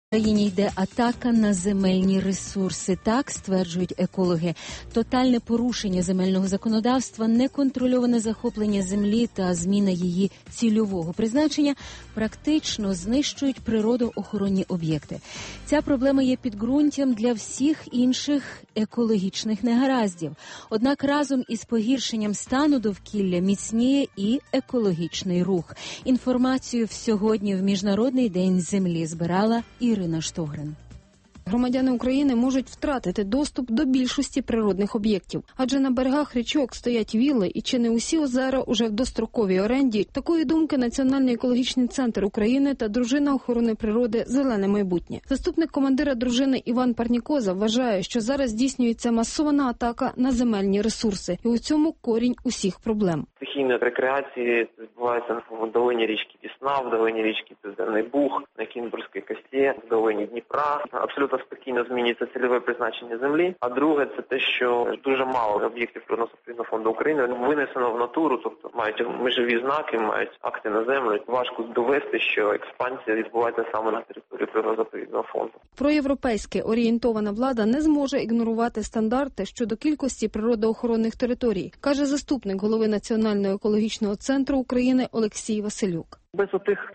В країні йде атака на земельні ресурси. Так стверджують екологи. Тотальне порушення земельного законодавства, неконтрольоване захоплення землі та зміна її цільового призначення практично знищують природоохоронні об'єкти. Ця проблема є підґрунтям для всіх інших екологічних негараздів. Однак разом із погіршенням стану довкілля міцніє і екологічний рух. Інформацію сьогодні в Міжнародний день землі збирала Ірина Штогрин. Громадяни України можуть втратити доступ до більшості природних об'єктів. Адже на берегах річок стоять вілли і чи не усі озера уже в достроковій оренді. Такої думки Національний екологічний центр України та дружина охорони природи «Зелене майбутнє». Заступник командира дружини Іван Парнікоза вважає, що зараз здійснюється масована атака на земельні ресурси. І у цьому корінь усіх проблем. Стихійної рекреації відбувається в долині річки Дісна, в долині річки Південний Буг, на Кінбурзькій кості, в долині Дніпра. Абсолютно спокійно змінюється цільове призначення землі. А друге, це те, що дуже мало об'єктів Природно-заповідного фонду України винесено в натуру, тобто мають межові знаки, мають акти на землю. Важко довести, що експансія відбувається саме на території Природно-заповідного фонду. Проєвропейськи орієнтована влада не зможе ігнорувати стандарти щодо кількості природоохоронних територій, каже заступник голови Національного екологічного центру України Олексій Василюк. Без отих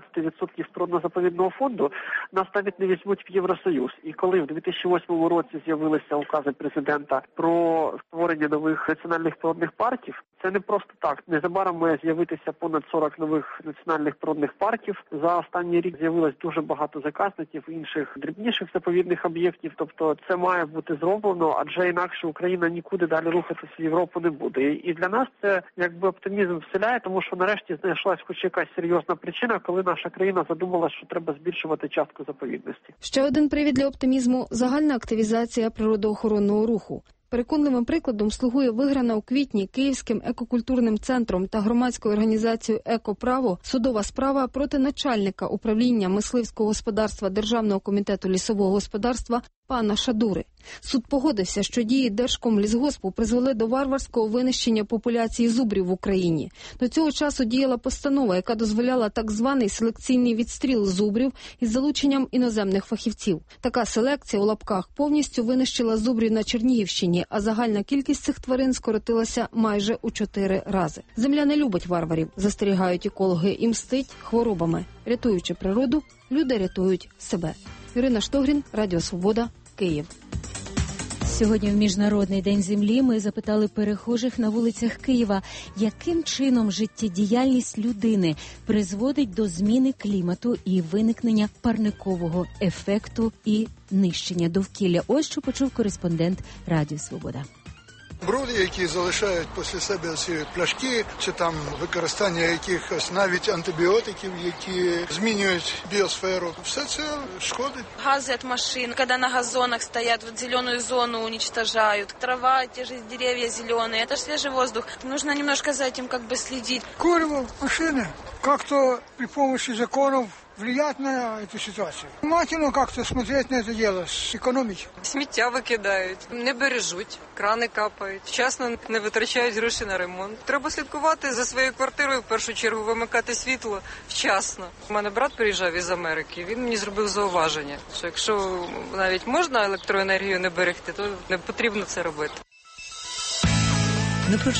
12% природно-заповідного фонду нас навіть не візьмуть в Євросоюз. І коли в 2008 році з'явилися укази президента про створення нових національних природних парків, це не просто так. Незабаром має з'явитися понад 40 нових національних природних парків. За останній рік з'явилось дуже багато заказників інших дрібніших заповідних об'єктів. Тобто це має бути зроблено, адже інакше Україна нікуди далі рухатися в Європу не буде. І для нас це якби оптимізм вселяє, тому що нарешті знайшлась хоч якась серйозна причина, коли наша країна задумала, що треба збільшувати частку заповідності. Ще один привід для оптимізму – загальна активізація природоохоронного руху. Переконливим прикладом слугує виграна у квітні Київським екокультурним центром та громадською організацією «Екоправо» судова справа проти начальника управління мисливського господарства Державного комітету лісового господарства пана Шадури. Суд погодився, що дії Держкомлісгоспу призвели до варварського винищення популяції зубрів в Україні. До цього часу діяла постанова, яка дозволяла так званий селекційний відстріл зубрів із залученням іноземних фахівців. Така селекція у лапках повністю винищила зубрів на Чернігівщині, а загальна кількість цих тварин скоротилася майже у 4 рази. Земля не любить варварів, застерігають екологи, і мстить хворобами. Рятуючи природу, люди рятують себе. Ірина Штогрин, Радіо Свобода, Київ. Сьогодні в Міжнародний день землі ми запитали перехожих на вулицях Києва, яким чином життєдіяльність людини призводить до зміни клімату і виникнення парникового ефекту і нищення довкілля. Ось що почув кореспондент Радіо Свобода. Бруди, які залишають після себе ці пляшки, чи там використання якихось навіть антибіотиків, які змінюють біосферу, все це шкодить. Газы от машин, когда на газонах стоят, вот зеленую зону уничтожают, трава, те же деревья зеленые, это свежий воздух. Нужно немножко за этим как бы следить. Курево, машины, как-то при помощи законов влиять на эту ситуацию. Внимательно как-то смотреть на это дело, экономить. Сміття викидають, не бережуть, крани капають, вчасно не витрачають гроші на ремонт. Треба слідкувати за своєю квартирою, в першу чергу вимикати світло вчасно. У мене брат приїжджав із Америки, він мені зробив зауваження, що якщо навіть можна електроенергію не берегти, то не потрібно це робити.